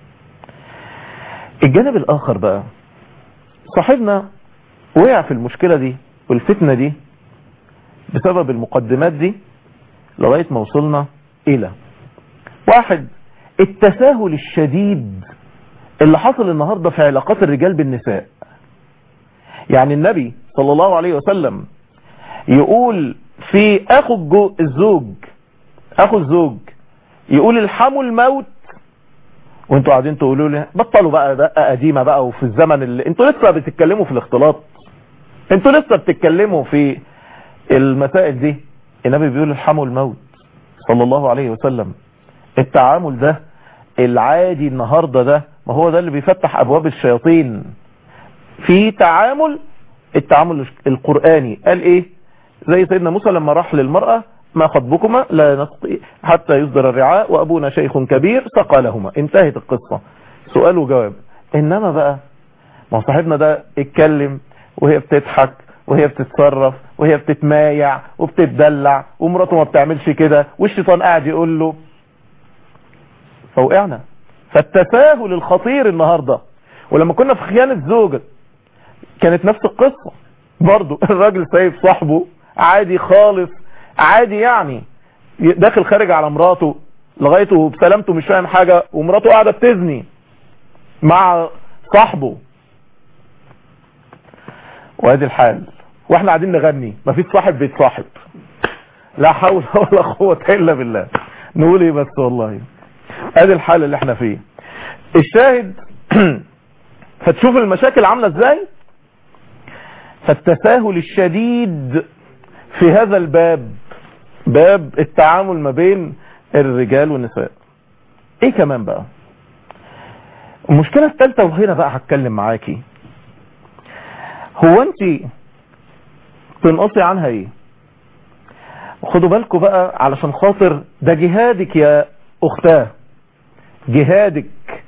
الجانب الاخر بقى، صاحبنا وقع في المشكلة دي والفتنة دي بسبب المقدمات دي لغاية ما وصلنا الى واحد، التساهل الشديد اللي حصل النهاردة في علاقات الرجال بالنساء. يعني النبي صلى الله عليه وسلم يقول في اخو الزوج، اخو الزوج يقول الحموا الموت، وانتوا قاعدين تقولوا لي بطلوا بقى دقه قديمه بقى، وفي الزمن اللي انتوا لسه بتتكلموا في الاختلاط، انتوا لسه بتتكلموا في المسائل دي. النبي بيقول الحموا الموت صلى الله عليه وسلم. التعامل ده العادي النهارده ده، ما هو ده اللي بيفتح ابواب الشياطين. في تعامل، التعامل القرآني قال ايه؟ زي سيدنا موسى لما راح للمرأة ما خطبكما لا نستطيع حتى يصدر الرعاء وابونا شيخ كبير سقى لهما، انتهت القصة، سؤال وجواب. انما بقى ما صاحبنا ده اتكلم وهي بتضحك وهي بتتصرف وهي بتتمايع وبتتدلع ومراته ما بتعملش كده والشيطان قاعد يقول له، فوقعنا. فالتساهل الخطير النهاردة. ولما كنا في خيانة زوجة كانت نفس القصة برضو، الراجل سايب صاحبه عادي خالص، عادي يعني داخل خارج على مراته لغايته بسلامته مش فاهم حاجة، ومراته قاعدة بتزني مع صاحبه، وادي الحال. واحنا قاعدين نغني مفيش صاحب بيتصاحب، لا حول ولا قوة الا بالله. نقول ايه بس والله، ادي الحال اللي احنا فيه. الشاهد فتشوف المشاكل عاملة ازاي. فالتساهل الشديد في هذا الباب، باب التعامل ما بين الرجال والنساء. ايه كمان بقى المشكلة الثالثة، وهنا بقى هتكلم معاكي، هو انت تنقصي عنها ايه؟ خدوا بالكم بقى علشان خاطر ده جهادك يا اختاه، جهادك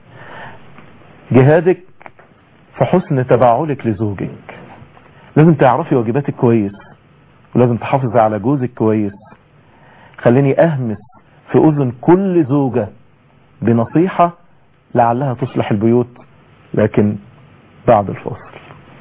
جهادك في حسن تباعلك لزوجك. لازم تعرفي واجباتك كويس، ولازم تحافظي على جوزك كويس. خليني اهمس في اذن كل زوجة بنصيحة لعلها تصلح البيوت، لكن بعد الفاصل.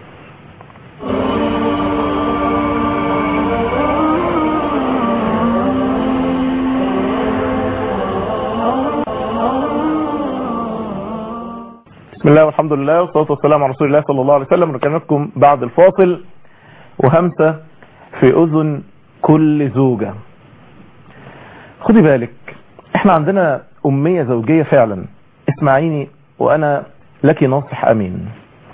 بسم الله والحمد لله والصلاة والسلام على رسول الله صلى الله عليه وسلم. نكلمكم بعد الفاصل وهمسة في اذن كل زوجة. خدي بالك، احنا عندنا امية زوجية فعلا. اسمعيني وانا لك ناصح امين.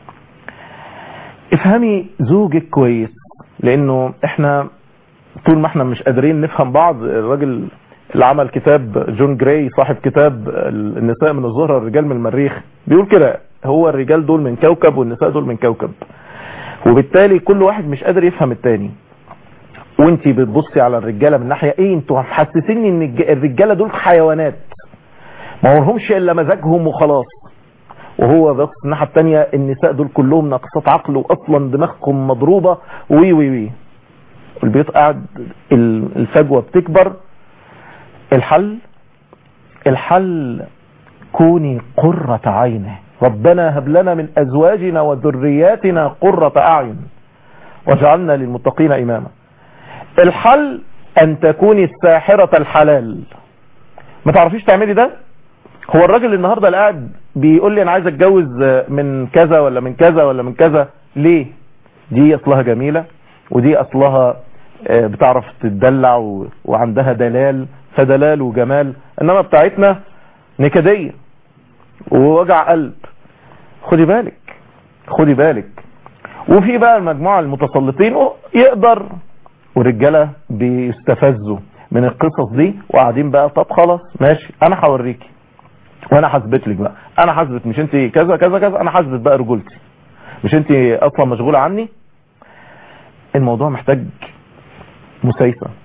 افهمي زوجك كويس، لانه احنا طول ما احنا مش قادرين نفهم بعض. الراجل اللي عمل كتاب جون جراي صاحب كتاب النساء من الزهرة والرجال من المريخ بيقول كده، هو الرجال دول من كوكب والنساء دول من كوكب، وبالتالي كل واحد مش قادر يفهم التاني. وانتي بتبصي على الرجالة من ناحية ايه؟ انتوا محسسيني ان الرجالة دول حيوانات ما ورهمش الا مزاجهم وخلاص، وهو بس الناحية التانية النساء دول كلهم ناقصات عقل واصلا دماغكم مضروبة وي وي وي. البيت قاعد الفجوة بتكبر. الحل الحل كوني قرة عينه. ربنا هب لنا من ازواجنا وذرياتنا قرة اعين وجعلنا للمتقين اماما. الحل ان تكوني الساحرة الحلال. ما تعرفيش تعملي ده؟ هو الراجل النهاردة اللي قاعد بيقول لي انا عايز اتجوز من كذا ولا من كذا ولا من كذا، ليه؟ دي اصلها جميلة، ودي اصلها بتعرف تدلع وعندها دلال، فدلال وجمال. انما بتاعتنا نكدية ووجع قلب. خدي بالك خدي بالك. وفي بقى المجموعة المتسلطين يقدر، والرجالة بيستفزوا من القصص دي وقاعدين بقى، طب خلاص ماشي انا هوريكي وانا حاسبت لك بقى، انا حاسبت مش انت كذا كذا كذا، انا حاسبت بقى رجولتي، مش انت اصلا مشغولة عني. الموضوع محتاج مسايسة،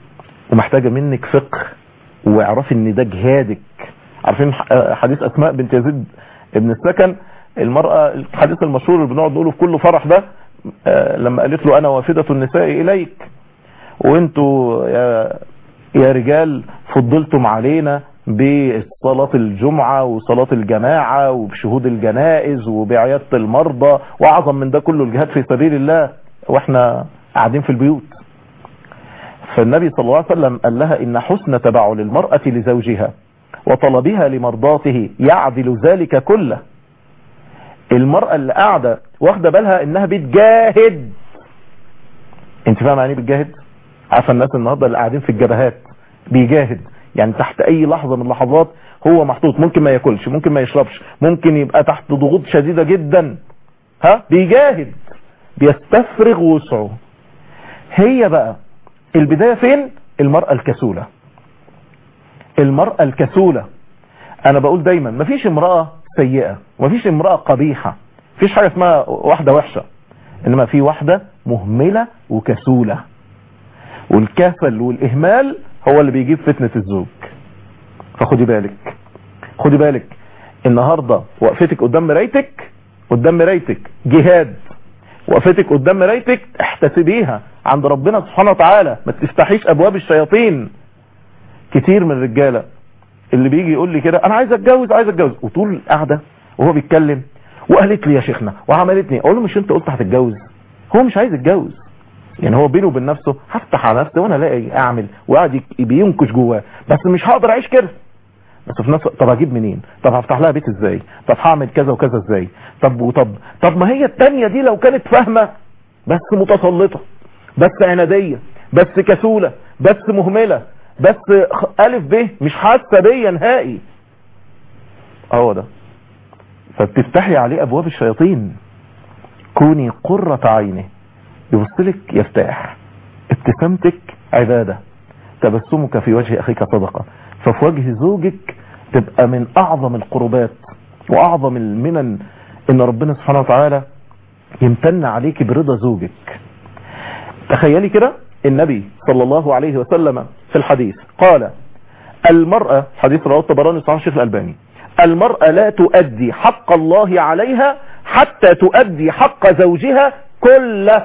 ومحتاجة منك فقه، واعرفي ان ده جهادك. عارفين حديث اسماء بنت يزيد ابن السكن، المرأة الحديث المشهور اللي بنقعد نقوله في كل فرح ده، لما قالت له انا وافدة النساء اليك، وانتوا يا, يا رجال فضلتم علينا بصلاة الجمعة وصلاة الجماعة وبشهود الجنائز وبعيادة المرضى، واعظم من ده كله الجهاد في سبيل الله واحنا قاعدين في البيوت. فالنبي صلى الله عليه وسلم قال لها ان حسن تبعل المرأة لزوجها وطلبها لمرضاته يعدل ذلك كله. المرأة اللي قاعدة واخدة بالها انها بتجاهد، انت فاهم يعني بتجاهد؟ عارفه الناس النهارده اللي قاعدين في الجبهات بيجاهد، يعني تحت اي لحظة من اللحظات هو محطوط، ممكن ما ياكلش، ممكن ما يشربش، ممكن يبقى تحت ضغوط شديدة جدا، ها بيجاهد بيستفرغ وسعه. هي بقى البداية فين؟ المرأة الكسولة. المرأة الكسولة، انا بقول دايما مفيش امرأة سيئة ومفيش امرأة قبيحة، مفيش حاجة اسمها واحدة وحشة، انما في واحدة مهملة وكسولة، والكسل والاهمال هو اللي بيجيب فتنة الزوج. فخدي بالك، خدي بالك النهاردة وقفتك قدام مرايتك، قدام مرايتك جهاد، وقفتك قدام مرايتك احتسبيها عند ربنا سبحانه وتعالى، ما تفتحيش ابواب الشياطين. كتير من الرجالة اللي بيجي يقول لي كده انا عايز اتجوز عايز اتجوز، وطول القعده وهو بيتكلم وقالت لي يا شيخنا وعملتني، اقول له مش انت قلت هتتجوز؟ هو مش عايز يتجوز، يعني هو بينه وبين نفسه هفتح على نفسي وانا الاقي اعمل، وقاعد بينكش جواه، بس مش هقدر اعيش كده. بس في نفس طب اجيب منين؟ طب هفتح لها بيت ازاي؟ طب هعمل كذا وكذا ازاي؟ طب وطب طب ما هي التانية دي لو كانت فاهمه، بس متسلطه، بس عناديه، بس كسوله، بس مهمله، بس ألف ب مش حاسة بيا نهائي، هو ده. فبتفتحي عليه أبواب الشياطين. كوني قرة عينه، يبصلك يفتح، ابتسامتك عبادة، تبسمك في وجه أخيك صدقة، ففي وجه زوجك تبقى من أعظم القربات وأعظم المنن إن ربنا سبحانه وتعالى يمتن عليك برضا زوجك. تخيلي كده النبي صلى الله عليه وسلم في الحديث قال المرأة، حديث رواه الطبراني صحيح الشيخ الألباني، المرأة لا تؤدي حق الله عليها حتى تؤدي حق زوجها كله.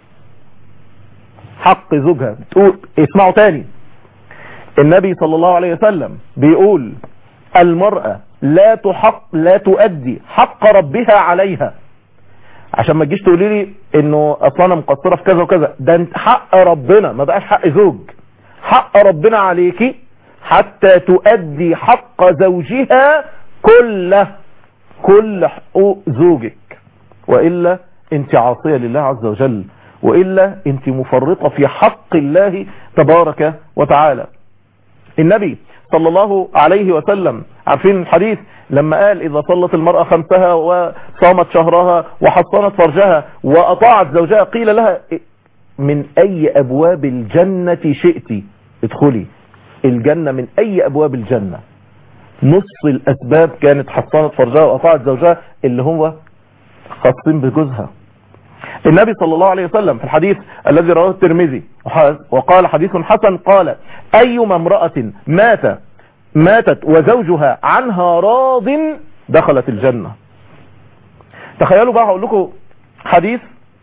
حق زوجها، اسمعوا تاني، النبي صلى الله عليه وسلم بيقول المرأة لا تحق لا تؤدي حق ربها عليها، عشان ما تجيش تقولي لي انه اصلا انا مقصره في كذا وكذا، ده انت حق ربنا، ما بقاش حق زوج، حق ربنا عليكي حتى تؤدي حق زوجها كله، كل حقوق زوجك، والا انت عاصيه لله عز وجل، والا انت مفرطه في حق الله تبارك وتعالى. النبي صلى الله عليه وسلم عارفين الحديث لما قال إذا صلت المرأة خمسها وصامت شهرها وحصنت فرجها وأطاعت زوجها قيل لها من أي أبواب الجنة شئت ادخلي الجنة، من أي أبواب الجنة. نص الأسباب كانت حصنت فرجها وأطاعت زوجها اللي هو خاصين بجوزها. النبي صلى الله عليه وسلم في الحديث الذي رواه الترمذي وقال حديث حسن قال أيما امرأة مات ماتت وزوجها عنها راض دخلت الجنة. تخيلوا بقى هقول لكم حديث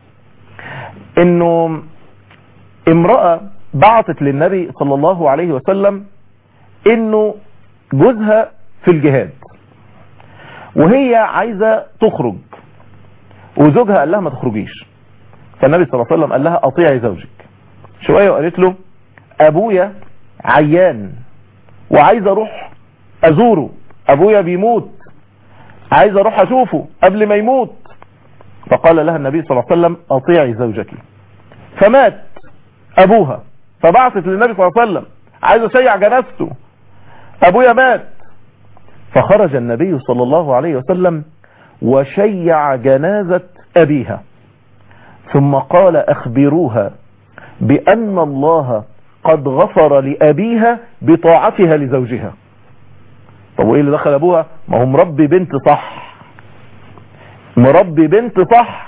انه امرأة بعثت للنبي صلى الله عليه وسلم انه جوزها في الجهاد وهي عايزة تخرج وزوجها قال لها ما تخرجيش، فالنبي صلى الله عليه وسلم قال لها اطيعي زوجك. شوية وقالت له ابويا عيان وعايز اروح ازوره، ابويا بيموت عايز اروح اشوفه قبل ما يموت. فقال لها النبي صلى الله عليه وسلم اطيعي زوجك. فمات ابوها، فبعثت للنبي صلى الله عليه وسلم عايز اشيع جنازته، ابويا مات. فخرج النبي صلى الله عليه وسلم وشيع جنازة ابيها، ثم قال اخبروها بان الله قد غفر لأبيها بطاعتها لزوجها. طب وايه اللي دخل ابوها؟ ما هو مربي بنت صح، مربي بنت صح،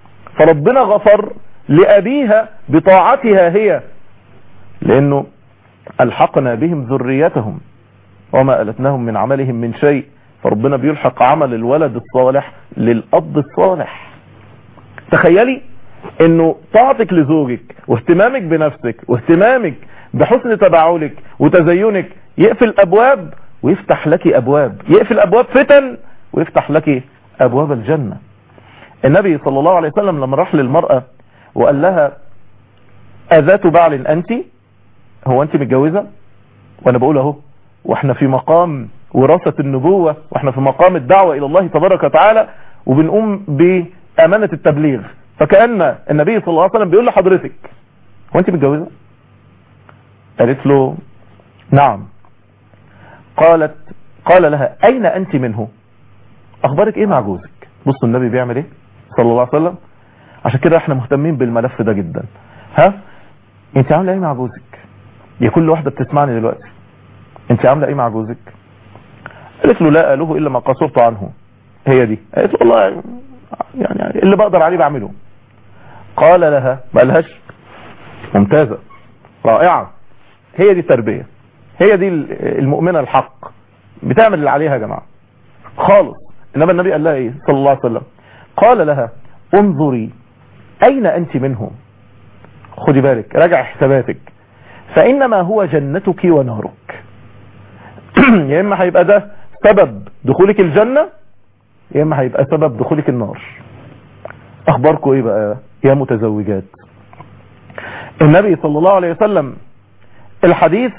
فربنا غفر لأبيها بطاعتها هي، لانه ألحقنا بهم ذريتهم وما ألتناهم من عملهم من شيء. فربنا بيلحق عمل الولد الصالح للأب الصالح. تخيلي انه طاعتك لزوجك واهتمامك بنفسك واهتمامك بحسن تباعلك وتزينك يقفل ابواب ويفتح لك ابواب، يقفل ابواب فتن ويفتح لك ابواب الجنة. النبي صلى الله عليه وسلم لما راح للمرأة وقال لها اذات بعل انت، هو انت متجوزة؟ وانا بقول اهو واحنا في مقام وراثة النبوة واحنا في مقام الدعوة الى الله تبارك وتعالى وبنقوم بامانة التبليغ، فكأن النبي صلى الله عليه وسلم بيقول لحضرتك هو انت متجوزة؟ قالت له نعم. قالت قال لها اين انت منه؟ اخبارك ايه مع جوزك؟ بصوا النبي بيعمل ايه صلى الله عليه وسلم. عشان كده احنا مهتمين بالملف ده جدا. ها انت عامله ايه مع جوزك؟ يا كل واحده بتسمعني دلوقتي انت عامله ايه مع جوزك؟ قالت له لا اله الا ما قصرت عنه. هي دي. قالت له والله يعني اللي بقدر عليه بعمله. قال لها ما قالهاش ممتازه رائعه، هي دي التربيه، هي دي المؤمنه الحق بتعمل اللي عليها يا جماعه خالص. انما النبي قال لها ايه صلى الله عليه وسلم؟ قال لها انظري اين انت منهم، خدي بالك راجع حساباتك، فانما هو جنتك ونارك. يا اما هيبقى ده سبب دخولك الجنة يا اما هيبقى سبب دخولك النار. اخباركم ايه بقى يا متزوجات؟ النبي صلى الله عليه وسلم الحديث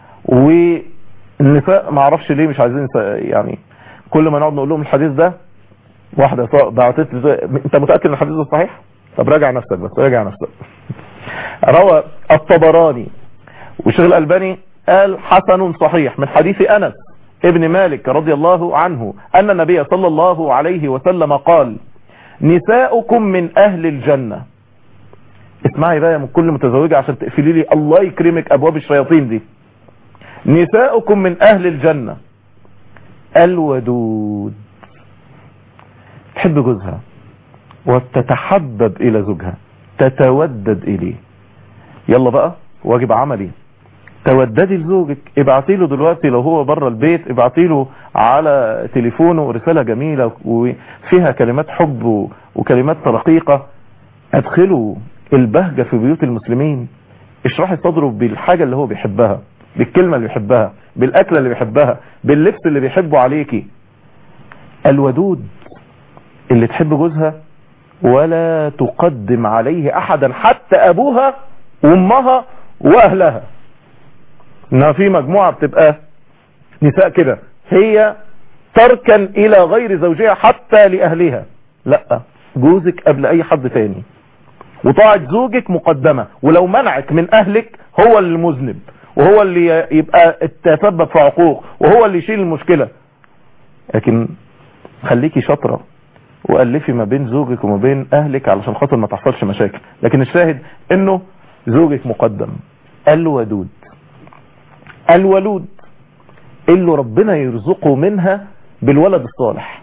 والنساء ما اعرفش ليه مش عايزين يعني كل ما نقعد نقول لهم الحديث ده واحدة بعتت لي انت متأكد ان الحديث ده صحيح؟ طب راجع نفسك بس راجع نفسك. روى الطبراني والشيخ الألباني قال حسن صحيح من حديث أنس ابن مالك رضي الله عنه أن النبي صلى الله عليه وسلم قال نساؤكم من أهل الجنة. اسمعي بقى من كل متزوجة عشان تقفلي لي الله يكرمك أبواب الشياطين دي. نساؤكم من أهل الجنة الودود، تحب جوزها وتتحبب إلى زوجها تتودد إليه. يلا بقى واجب عملي، توددي لزوجك، ابعتي له دلوقتي لو هو بره البيت ابعتي له على تليفونه رسالة جميلة وفيها كلمات حب وكلمات رقيقة. ادخلوا البهجة في بيوت المسلمين، اشرحي صدره بالحاجة اللي هو بيحبها، بالكلمة اللي بيحبها، بالأكلة اللي بيحبها، باللبس اللي بيحبه عليكي. الودود اللي تحب جوزها ولا تقدم عليه أحدا حتى أبوها وأمها وأهلها. إنها في مجموعة بتبقى نساء كده هي تركن إلى غير زوجها حتى لأهلها. لا، جوزك قبل أي حد تاني، وطاعة زوجك مقدمة، ولو منعك من أهلك هو المذنب وهو اللي يبقى التسبب في عقوق وهو اللي يشيل المشكلة. لكن خليكي شاطرة وألفي ما بين زوجك وما بين أهلك علشان خاطر ما تحصلش مشاكل. لكن الشاهد إنه زوجك مقدم. الودود الولود اللي ربنا يرزقه منها بالولد الصالح.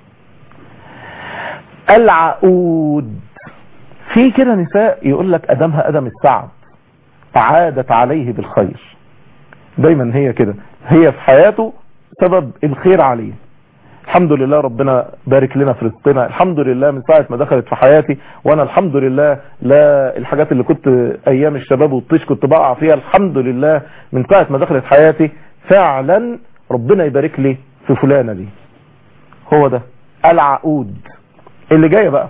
العقود، في كده نساء يقول لك أدمها أدم السعد عادت عليه بالخير، دايما هي كده، هي في حياته سبب الخير عليه. الحمد لله ربنا بارك لنا في رزقنا، الحمد لله من ساعة ما دخلت في حياتي وانا الحمد لله لا الحاجات اللي كنت ايام الشباب والطيش كنت بقع فيها، الحمد لله من ساعة ما دخلت حياتي فعلا ربنا يبارك لي في فلانة دي. هو ده العقود. اللي جاية بقى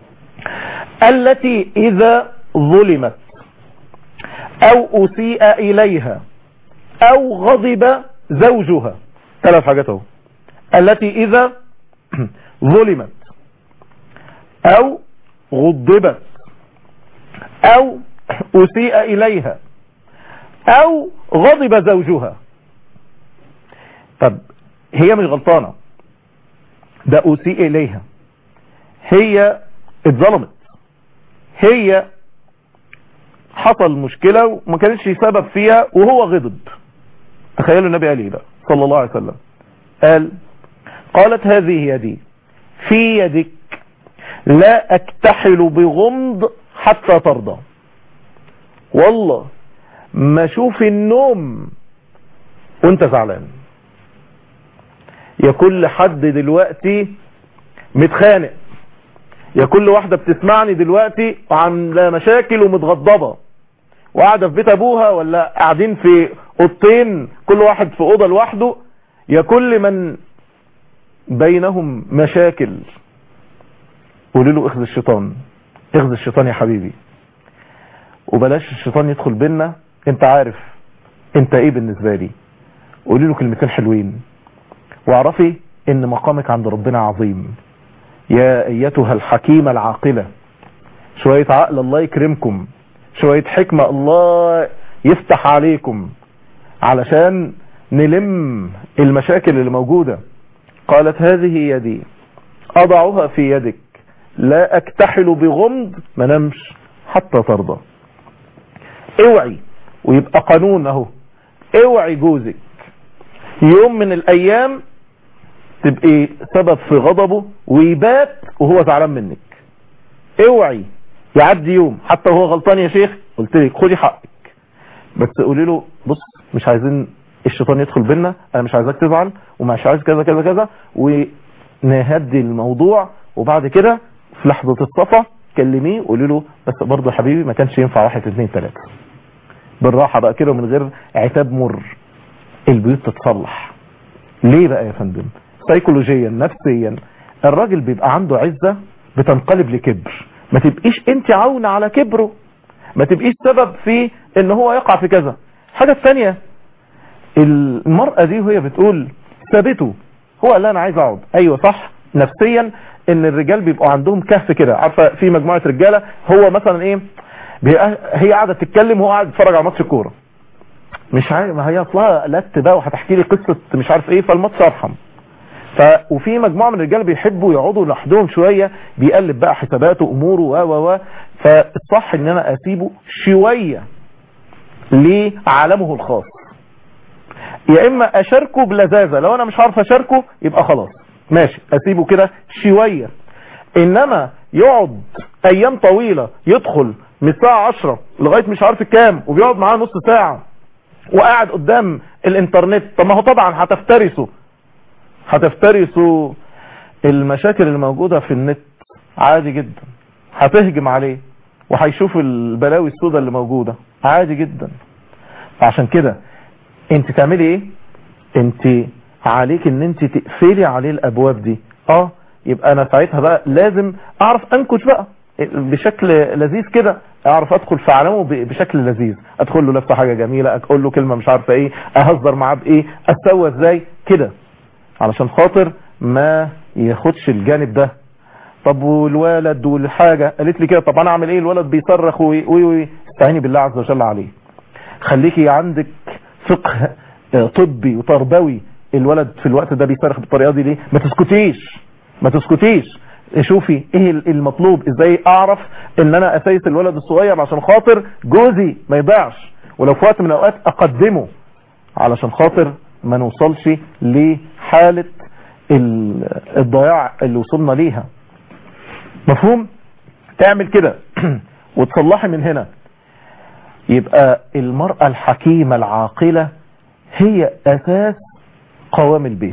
التي اذا ظلمت او اسيء اليها او غضب زوجها. ثلاث حاجات اهو. التي اذا ظلمت او غضبت او اسيء اليها او غضب زوجها. طب هي مش غلطانة، ده اسيء اليها، هي اتظلمت، هي حصل مشكلة وما كانتش سبب فيها وهو غضب. تخيلوا النبي قال ايه بقى صلى الله عليه وسلم؟ قال قالت هذه يدي في يدك لا اكتحل بغمض حتى ترضى. والله ما اشوف النوم وانت زعلان، يا كل حد دلوقتي متخانق، يا كل واحدة بتسمعني دلوقتي وعامله مشاكل ومتغضبة وقاعدة في بيت ابوها ولا قاعدين في اوضتين كل واحد في اوضة لوحده، يا كل من بينهم مشاكل، قولوا له اخذ الشيطان، اخذ الشيطان يا حبيبي، وبلاش الشيطان يدخل بينا، انت عارف انت ايه بالنسبة لي. قولي له كلمتين حلوين واعرفي ان مقامك عند ربنا عظيم. يا ايتها الحكيمة العاقلة، شوية عقل الله يكرمكم، شوية حكمة الله يفتح عليكم علشان نلم المشاكل اللي موجودة. قالت هذه يدي اضعها في يدك، لا اكتحل بغمض، ما نمش حتى ترضى. اوعي، ويبقى قانون اهو، اوعي جوزك يوم من الايام تبقي سبب في غضبه ويبات وهو زعلان منك. اوعي يعدي يوم حتى وهو غلطان يا شيخ، قلت لك خدي حقك، بس قولي له بص مش عايزين الشيطان يدخل بينا، انا مش عايزك تزعل ومش عايز كذا كذا كذا، ونهدي الموضوع. وبعد كده في لحظة الصفا كلميه وقولي له بس برضه حبيبي ما كانش ينفع واحد اثنين ثلاثة، بالراحة بقى كده ومن غير عتاب مر. البيوت تتصلح. ليه بقى يا فندم؟ سيكولوجيا نفسيا الراجل بيبقى عنده عزة بتنقلب لكبر، ما تبقيش انت عاونة على كبره، ما تبقيش سبب في ان هو يقع في كذا. حاجة الثانية، المرأة دي وهي بتقول ثابته، هو قال انا عايز اقعد، ايوه صح. نفسيا ان الرجال بيبقوا عندهم كهف كده، عارفة في مجموعة رجالة هو مثلا ايه، هي قاعدة تتكلم وهو قاعد يتفرج على ماتش الكورة، مش عارف، ما هي اصلها لت بقى وهتحكي لي قصة مش عارف ايه، فالماتش ارحم. ف وفي مجموعة من الرجال بيحبوا يقعدوا لوحدهم شوية، بيقلب بقى حساباته اموره و و و فالصح ان انا اسيبه شوية لعالمه الخاص، يا اما اشاركه بلذاذة، لو انا مش عارف اشاركه يبقى خلاص ماشي اسيبه كده شوية. انما يقعد ايام طويلة يدخل من الساعة عشرة لغاية مش عارف كام وبيقعد معاه نص ساعة وقاعد قدام الانترنت، طب ما هو طبعا هتفترسوا هتفترسوا المشاكل اللي موجودة في النت عادي جدا، هتهجم عليه وهيشوف البلاوي السوداء اللي موجودة عادي جدا. فعشان كده انت تعملي ايه؟ انت عليك ان انت تقفلي عليه الابواب دي. اه يبقى انا ساعتها بقى لازم اعرف انكش بقى بشكل لذيذ كده، اعرف ادخل في عالمه بشكل لذيذ، ادخل له لفه حاجه جميله، اقول له كلمه مش عارفه ايه، اهزر معاه بايه، اسوى ازاي كده، علشان خاطر ما ياخدش الجانب ده. طب والولد والحاجه قالت لي كده، طب انا اعمل ايه؟ الولد بيصرخ وي وي استعيني بالله عز وجل عليه، خليكي عندك فقه طبي وتربوي. الولد في الوقت ده بيصرخ بالطريقه دي ليه؟ ما تسكتيش ما تسكتيش، شوفي ايه المطلوب، ازاي اعرف ان انا اسيس الولد الصغير عشان خاطر جوزي ما يضيعش، ولو في وقت من الاوقات اقدمه علشان خاطر ما نوصلش لحالة الضياع اللي وصلنا ليها. مفهوم؟ تعمل كده وتصلحي من هنا. يبقى المرأة الحكيمة العاقلة هي اساس قوام البيت.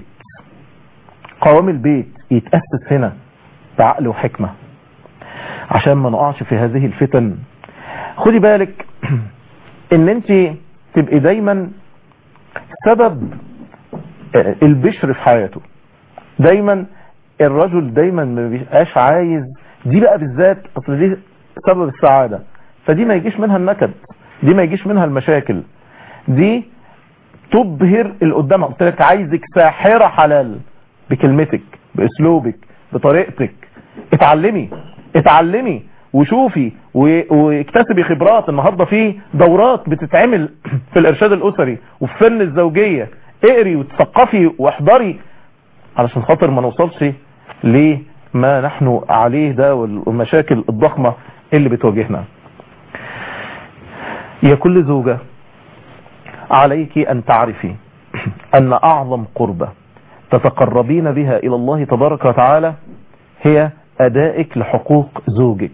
قوام البيت يتأسس هنا بعقل وحكمة عشان ما نقعش في هذه الفتن. خدي بالك ان انت تبقي دايما سبب البشر في حياته، دايما الرجل دايما ما بيبقاش عايز دي بقى بالذات، اصل دي سبب السعادة، فدي ما يجيش منها النكد، دي ما يجيش منها المشاكل، دي تبهر اللي قدامها. قلت لك عايزك ساحرة حلال بكلمتك باسلوبك بطريقتك. اتعلمي اتعلمي وشوفي واكتسبي خبرات. النهاردة في دورات بتتعمل في الارشاد الاسري وفي فن الزوجية، اقري وتثقفي واحضري علشان خاطر ما نوصلش لما نحن عليه ده والمشاكل الضخمة اللي بتواجهنا. يا كل زوجة عليك ان تعرفي ان اعظم قربة تتقربين بها الى الله تبارك وتعالى هي ادائك لحقوق زوجك.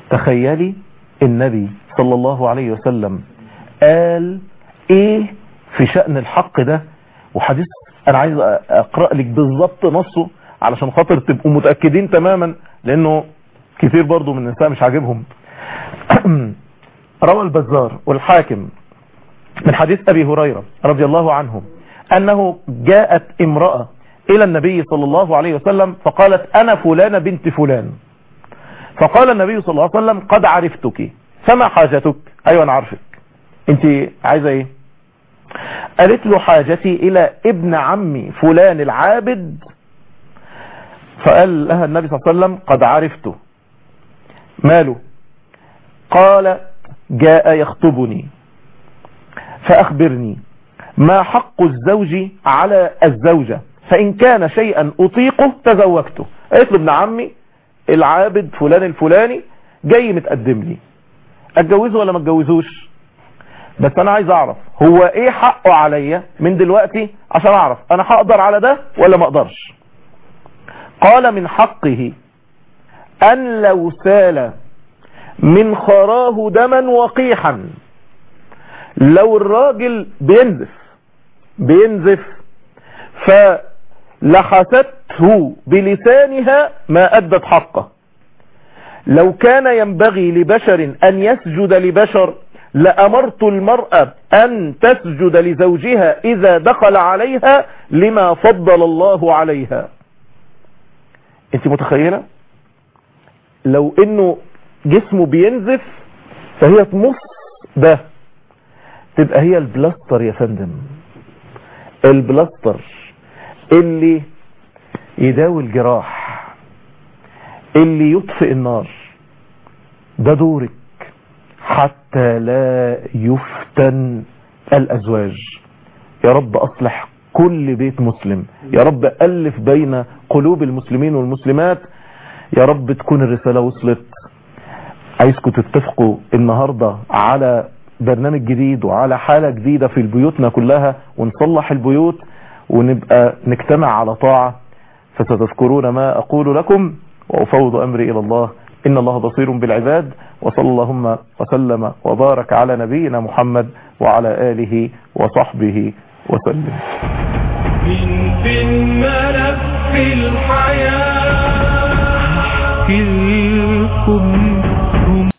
تخيلي النبي صلى الله عليه وسلم قال ايه في شأن الحق ده. وحديث انا عايز اقرأ لك بالظبط نصه علشان خاطر تبقوا متأكدين تماما، لانه كثير برضو من النساء مش عاجبهم. روى البزار والحاكم من حديث ابي هريرة رضي الله عنه انه جاءت امرأة الى النبي صلى الله عليه وسلم فقالت انا فلانة بنت فلان، فقال النبي صلى الله عليه وسلم قد عرفتك فما حاجتك؟ ايوه انا عارفك، انت عايزة ايه؟ قالت له حاجتي الى ابن عمي فلان العابد. فقال لها النبي صلى الله عليه وسلم قد عرفته، ماله؟ قال جاء يخطبني فأخبرني ما حق الزوج على الزوجة، فإن كان شيئا أطيقه تزوجته. قالت له ابن عمي العابد فلان الفلاني جاي متقدم لي، اتجوزه ولا ما اتجوزوش؟ بس انا عايز اعرف هو ايه حقه عليا من دلوقتي عشان اعرف انا هقدر على ده ولا ما اقدرش. قال من حقه ان لو سال من خراه دما وقيحا، لو الراجل بينزف بينزف فلحسته بلسانها ما أدت حقه، لو كان ينبغي لبشر أن يسجد لبشر لأمرت المرأة أن تسجد لزوجها إذا دخل عليها لما فضل الله عليها. انت متخيلة لو انه جسمه بينزف فهي تمص ده، تبقى هي البلاستر يا فندم، البلاستر اللي يداوي الجراح، اللي يطفئ النار. ده دورك حتى لا يفتن الأزواج. يا رب أصلح كل بيت مسلم، يا رب ألف بين قلوب المسلمين والمسلمات، يا رب تكون الرسالة وصلت. عايزكم تتفقوا النهاردة على برنامج جديد وعلى حالة جديدة في بيوتنا كلها، ونصلح البيوت ونبقى نجتمع على طاعة. فستذكرون ما أقول لكم وأفوض أمري إلى الله، إن الله بصير بالعباد. وصلى اللهم وسلم وبارك على نبينا محمد وعلى آله وصحبه وسلم. من في الملف الحياة كلكم